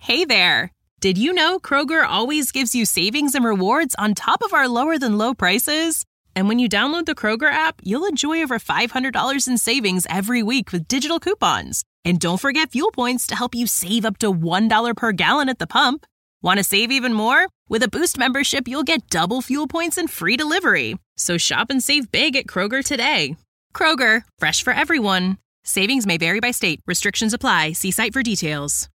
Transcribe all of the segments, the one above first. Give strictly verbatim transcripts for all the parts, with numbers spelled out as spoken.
Hey there! Did you know Kroger always gives you savings and rewards on top of our lower-than-low prices? And when you download the Kroger app, you'll enjoy over five hundred dollars in savings every week with digital coupons. And don't forget fuel points to help you save up to one dollar per gallon at the pump. Want to save even more? With a Boost membership, you'll get double fuel points and free delivery. So shop and save big at Kroger today. Kroger, fresh for everyone. Savings may vary by state. Restrictions apply. See site for details.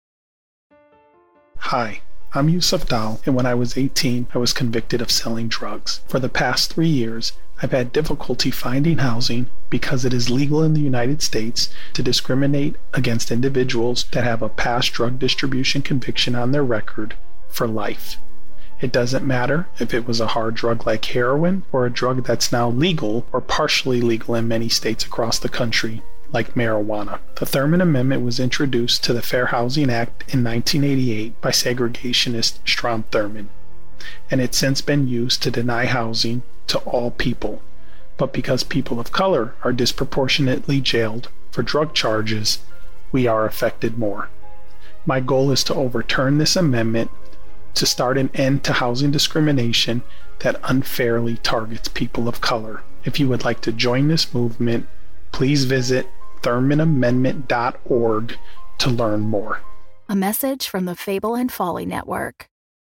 Hi, I'm Yusuf Dal, and when I was eighteen, I was convicted of selling drugs. For the past three years, I've had difficulty finding housing because it is legal in the United States to discriminate against individuals that have a past drug distribution conviction on their record for life. It doesn't matter if it was a hard drug like heroin or a drug that's now legal or partially legal in many states across the country, like marijuana. The Thurmond Amendment was introduced to the Fair Housing Act in nineteen eighty-eight by segregationist Strom Thurmond, and it's since been used to deny housing to all people. But because people of color are disproportionately jailed for drug charges, we are affected more. My goal is to overturn this amendment to start an end to housing discrimination that unfairly targets people of color. If you would like to join this movement, please visit thurmond amendment dot org to learn more. A message from the Fable and Folly Network.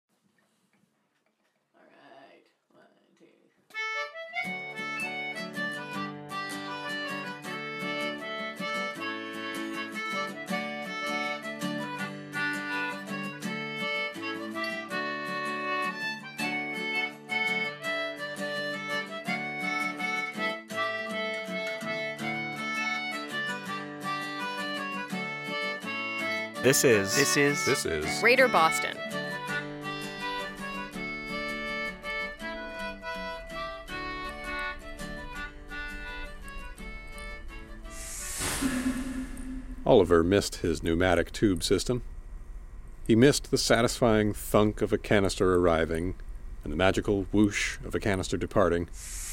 This is. This is. This is. Raider Boston. Oliver missed his pneumatic tube system. He missed the satisfying thunk of a canister arriving and the magical whoosh of a canister departing.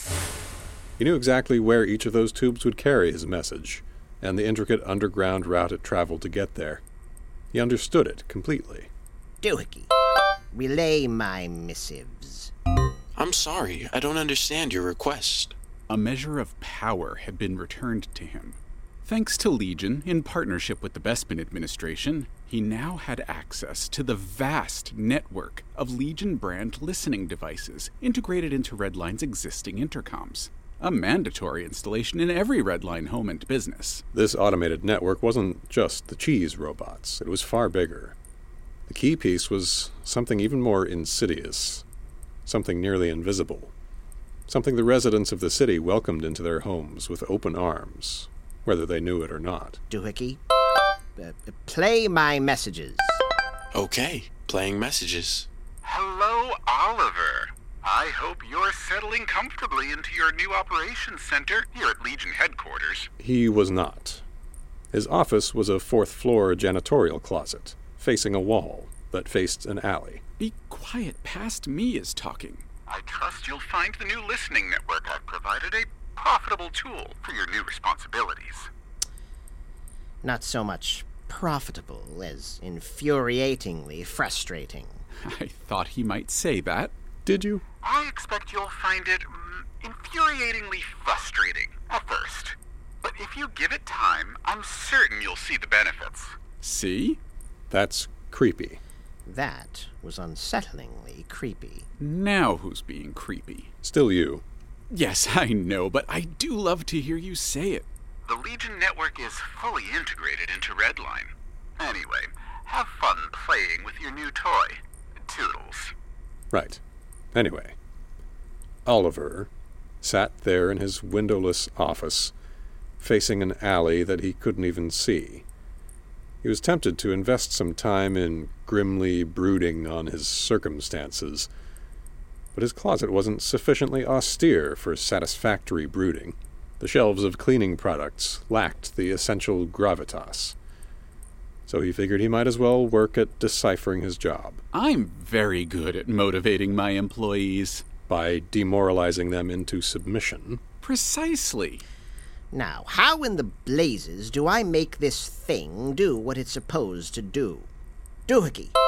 He knew exactly where each of those tubes would carry his message and the intricate underground route it traveled to get there. He understood it completely. Doohickey, relay my missives. I'm sorry, I don't understand your request. A measure of power had been returned to him. Thanks to Legion, in partnership with the Bespin administration, he now had access to the vast network of Legion brand listening devices integrated into Redline's existing intercoms. A mandatory installation in every Redline home and business. This automated network wasn't just the cheese robots. It was far bigger. The key piece was something even more insidious. Something nearly invisible. Something the residents of the city welcomed into their homes with open arms, whether they knew it or not. Doohickey, uh, play my messages. Okay, playing messages. Hello, Oliver. I hope you're settling comfortably into your new operations center here at Legion headquarters. He was not. His office was a fourth-floor janitorial closet, facing a wall that faced an alley. Be quiet, past me is talking. I trust you'll find the new listening network I've provided a profitable tool for your new responsibilities. Not so much profitable as infuriatingly frustrating. I thought he might say that. Did you? I expect you'll find it mm, infuriatingly frustrating at first. But if you give it time, I'm certain you'll see the benefits. See? That's creepy. That was unsettlingly creepy. Now who's being creepy? Still you. Yes, I know, but I do love to hear you say it. The Legion network is fully integrated into Redline. Anyway, have fun playing with your new toy, Toodles. Right. Anyway, Oliver sat there in his windowless office, facing an alley that he couldn't even see. He was tempted to invest some time in grimly brooding on his circumstances, but his closet wasn't sufficiently austere for satisfactory brooding. The shelves of cleaning products lacked the essential gravitas. So he figured he might as well work at deciphering his job. I'm very good at motivating my employees. By demoralizing them into submission. Precisely. Now, how in the blazes do I make this thing do what it's supposed to do? Doohickey,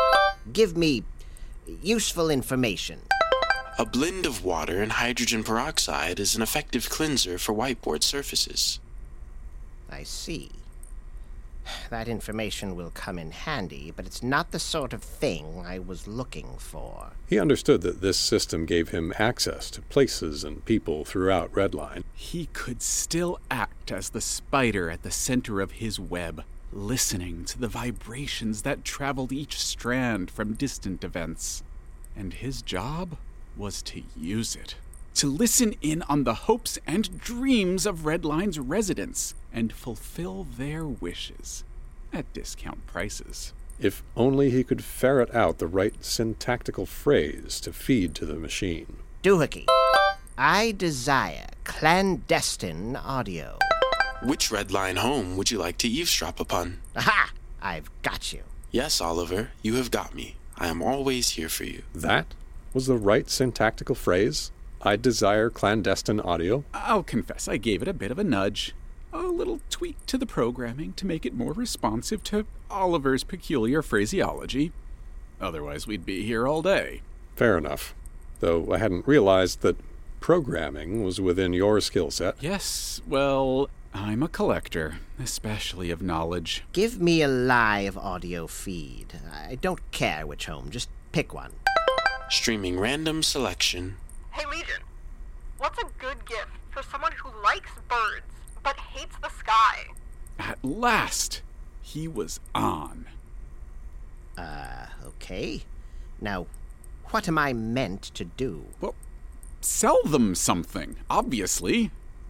Give me useful information. A blend of water and hydrogen peroxide is an effective cleanser for whiteboard surfaces. I see. That information will come in handy, but it's not the sort of thing I was looking for. He understood that this system gave him access to places and people throughout Redline. He could still act as the spider at the center of his web, listening to the vibrations that traveled each strand from distant events. And his job was to use it. To listen in on the hopes and dreams of Redline's residents and fulfill their wishes at discount prices. If only he could ferret out the right syntactical phrase to feed to the machine. Doohickey, I desire clandestine audio. Which Redline home would you like to eavesdrop upon? Aha! I've got you. Yes, Oliver, you have got me. I am always here for you. That was the right syntactical phrase? I desire clandestine audio? I'll confess I gave it a bit of a nudge. A little tweak to the programming to make it more responsive to Oliver's peculiar phraseology. Otherwise, we'd be here all day. Fair enough. Though I hadn't realized that programming was within your skill set. Yes, well, I'm a collector, especially of knowledge. Give me a live audio feed. I don't care which home, just pick one. Streaming random selection. Hey, Legion, what's a good gift for someone who likes birds but hates the sky? At last, he was on. Uh, okay. Now, what am I meant to do? Well, sell them something, obviously.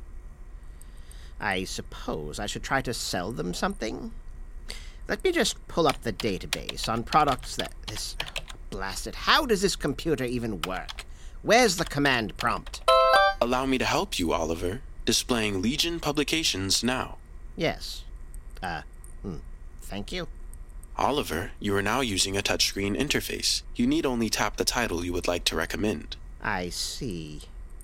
I suppose I should try to sell them something? Let me just pull up the database on products that... This... Blast it. How does this computer even work? Where's the command prompt? Allow me to help you, Oliver. Displaying Legion publications now. Yes. Uh, hmm. Thank you. Oliver, you are now using a touchscreen interface. You need only tap the title you would like to recommend. I see.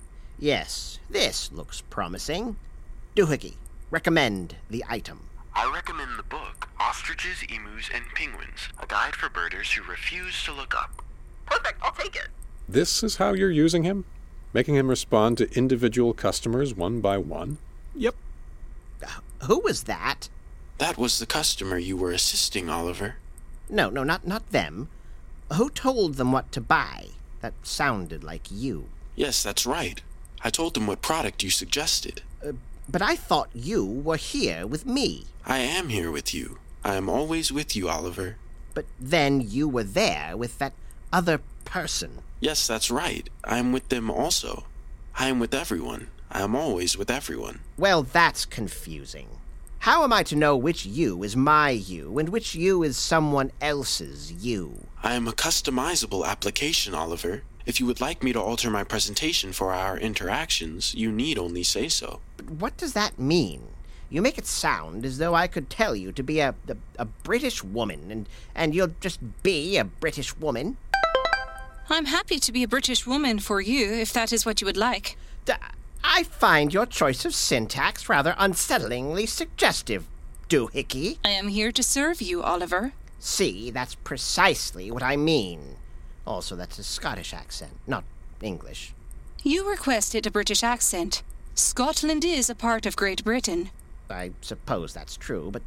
Yes, this looks promising. Doohickey, recommend the item. I recommend the book, Ostriches, Emus, and Penguins, a guide for birders who refuse to look up. Perfect, I'll take it. This is how you're using him? Making him respond to individual customers one by one? Yep. Uh, who was that? That was the customer you were assisting, Oliver. No, no, not, not them. Who told them what to buy? That sounded like you. Yes, that's right. I told them what product you suggested. Uh, But I thought you were here with me. I am here with you. I am always with you, Oliver. But then you were there with that other person. Yes, that's right. I am with them also. I am with everyone. I am always with everyone. Well, that's confusing. How am I to know which you is my you and which you is someone else's you? I am a customizable application, Oliver. If you would like me to alter my presentation for our interactions, you need only say so. But what does that mean? You make it sound as though I could tell you to be a, a, a British woman, and, and you'll just be a British woman. I'm happy to be a British woman for you, if that is what you would like. D- I find your choice of syntax rather unsettlingly suggestive, Doohickey. I am here to serve you, Oliver. See, that's precisely what I mean. Also, that's a Scottish accent, not English. You requested a British accent. Scotland is a part of Great Britain. I suppose that's true, but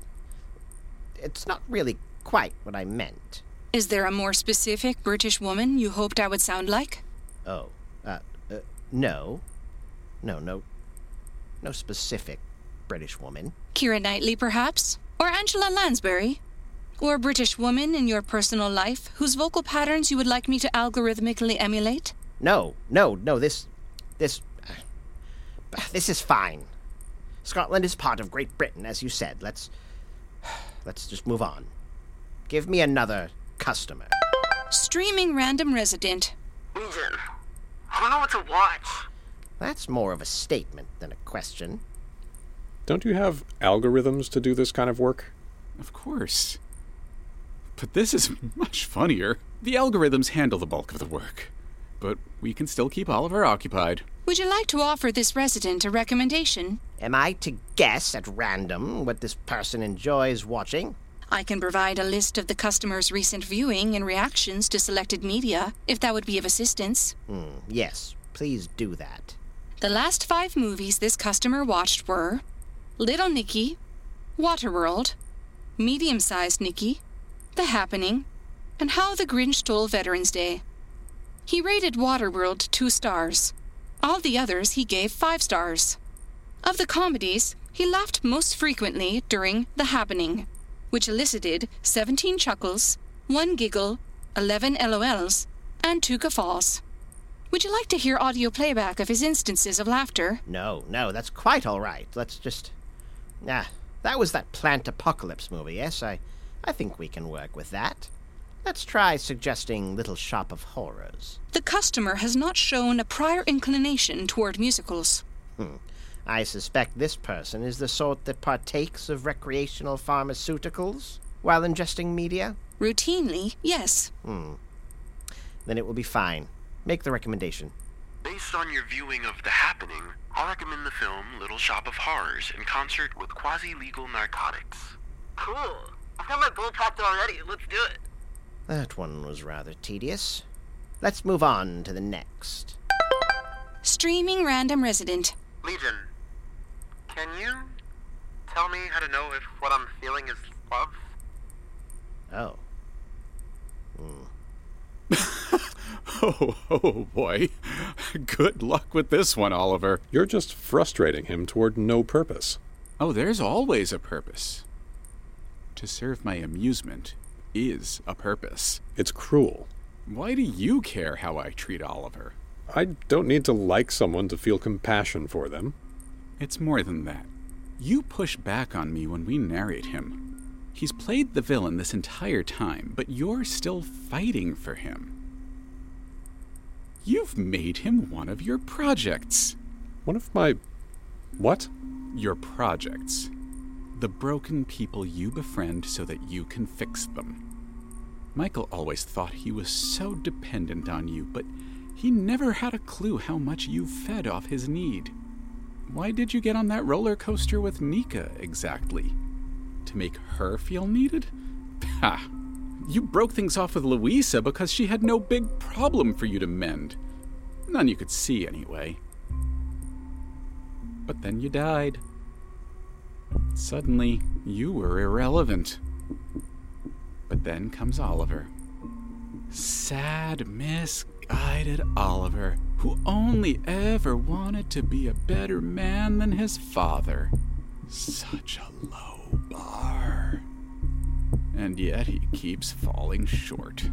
it's not really quite what I meant. Is there a more specific British woman you hoped I would sound like? Oh, uh, uh no. No, no. No specific British woman. Keira Knightley, perhaps? Or Angela Lansbury? Or a British woman in your personal life whose vocal patterns you would like me to algorithmically emulate? No, no, no, this... This... Uh, this is fine. Scotland is part of Great Britain, as you said. Let's... Let's just move on. Give me another customer. Streaming random resident. Legion, I don't know what to watch. That's more of a statement than a question. Don't you have algorithms to do this kind of work? Of course. But this is much funnier. The algorithms handle the bulk of the work. But we can still keep Oliver occupied. Would you like to offer this resident a recommendation? Am I to guess at random what this person enjoys watching? I can provide a list of the customer's recent viewing and reactions to selected media, if that would be of assistance. Hmm, yes, please do that. The last five movies this customer watched were Little Nicky, Waterworld, Medium-Sized Nicky, The Happening, and How the Grinch Stole Veterans Day. He rated Waterworld two stars. All the others he gave five stars. Of the comedies, he laughed most frequently during The Happening, which elicited seventeen chuckles, one giggle, eleven L O Ls, and two guffaws. Would you like to hear audio playback of his instances of laughter? No, no, that's quite all right. Let's just... Ah, that was that Plant Apocalypse movie, yes? I, I think we can work with that. Let's try suggesting Little Shop of Horrors. The customer has not shown a prior inclination toward musicals. Hmm. I suspect this person is the sort that partakes of recreational pharmaceuticals while ingesting media? Routinely, yes. Hmm. Then it will be fine. Make the recommendation. Based on your viewing of The Happening, I'll recommend the film Little Shop of Horrors in concert with quasi-legal narcotics. Cool. I've got my bull packed already. Let's do it. That one was rather tedious. Let's move on to the next. Streaming Random Resident. Legion, can you tell me how to know if what I'm feeling is love? Oh. Hmm. Oh, oh boy. Good luck with this one, Oliver. You're just frustrating him toward no purpose. Oh, there's always a purpose. To serve my amusement is a purpose. It's cruel. Why do you care how I treat Oliver? I don't need to like someone to feel compassion for them. It's more than that. You push back on me when we narrate him. He's played the villain this entire time, but you're still fighting for him. You've made him one of your projects. One of my... what? Your projects. The broken people you befriend so that you can fix them. Michael always thought he was so dependent on you, but he never had a clue how much you fed off his need. Why did you get on that roller coaster with Nika, exactly? To make her feel needed? Ha! You broke things off with Louisa because she had no big problem for you to mend. None you could see, anyway. But then you died. Suddenly, you were irrelevant. But then comes Oliver. Sad, misguided Oliver, who only ever wanted to be a better man than his father. Such a low bar. And yet he keeps falling short.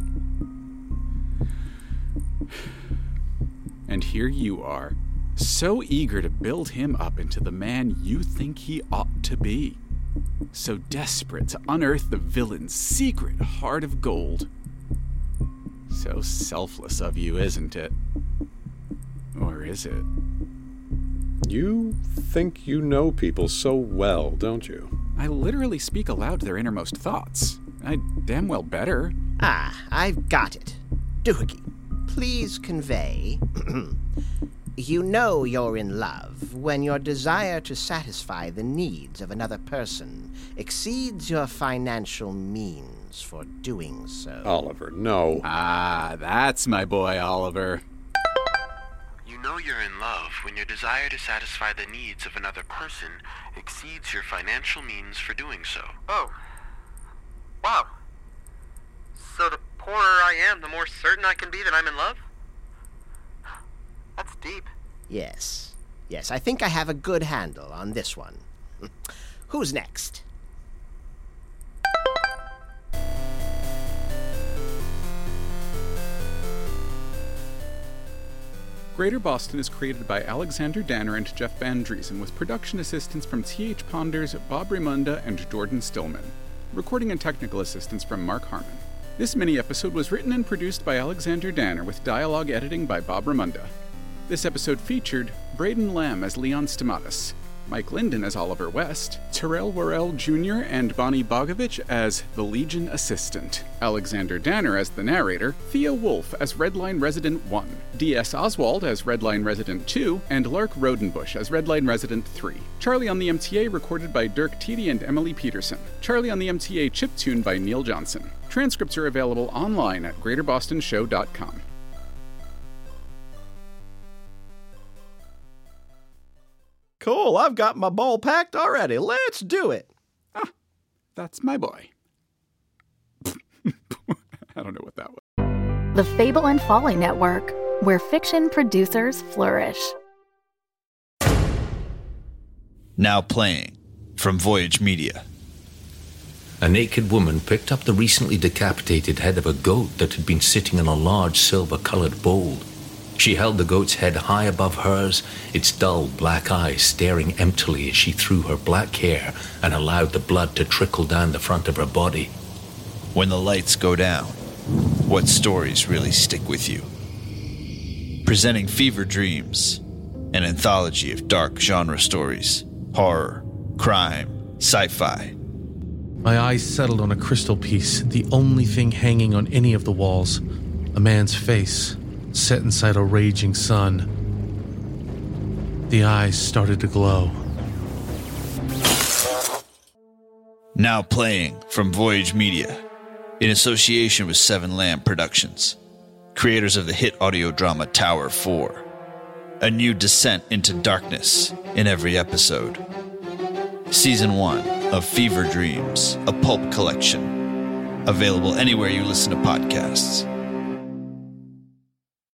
And here you are, so eager to build him up into the man you think he ought to be. So desperate to unearth the villain's secret heart of gold. So selfless of you, isn't it? Or is it? You think you know people so well, don't you? I literally speak aloud their innermost thoughts. I damn well better. Ah, I've got it. Doohickey, please convey... You know you're in love when your desire to satisfy the needs of another person exceeds your financial means for doing so. Oliver, no. Ah, that's my boy, Oliver. You know you're in love when your desire to satisfy the needs of another person exceeds your financial means for doing so. Oh. Wow. So the poorer I am, the more certain I can be that I'm in love? That's deep. Yes. Yes, I think I have a good handle on this one. Who's next? Greater Boston is created by Alexander Danner and Jeff Van Driesen with production assistance from T H Ponders, Bob Raymunda, and Jordan Stillman. Recording and technical assistance from Mark Harmon. This mini-episode was written and produced by Alexander Danner with dialogue editing by Bob Raymunda. This episode featured Braden Lamb as Leon Stamatis, Mike Linden as Oliver West, Terrell Worrell Junior and Bonnie Bogovich as the Legion Assistant, Alexander Danner as the narrator, Thea Wolf as Redline Resident one, D S Oswald as Redline Resident two, and Lark Rodenbush as Redline Resident three. Charlie on the M T A recorded by Dirk Tiede and Emily Peterson. Charlie on the M T A chiptune by Neil Johnson. Transcripts are available online at greater boston show dot com. Cool, I've got my ball packed already. Let's do it. Ah, that's my boy. I don't know what that was. The Fable and Folly Network, where fiction producers flourish. Now playing from Voyage Media. A naked woman picked up the recently decapitated head of a goat that had been sitting in a large silver-colored bowl. She held the goat's head high above hers, its dull black eyes staring emptily as she threw her black hair and allowed the blood to trickle down the front of her body. When the lights go down, what stories really stick with you? Presenting Fever Dreams, an anthology of dark genre stories, horror, crime, sci-fi. My eyes settled on a crystal piece, the only thing hanging on any of the walls, a man's face, set inside a raging sun. The eyes started to glow. Now playing from Voyage Media, in association with Seven Lamb Productions, creators of the hit audio drama Tower four. A new descent into darkness in every episode. Season one of Fever Dreams, a pulp collection. Available anywhere you listen to podcasts.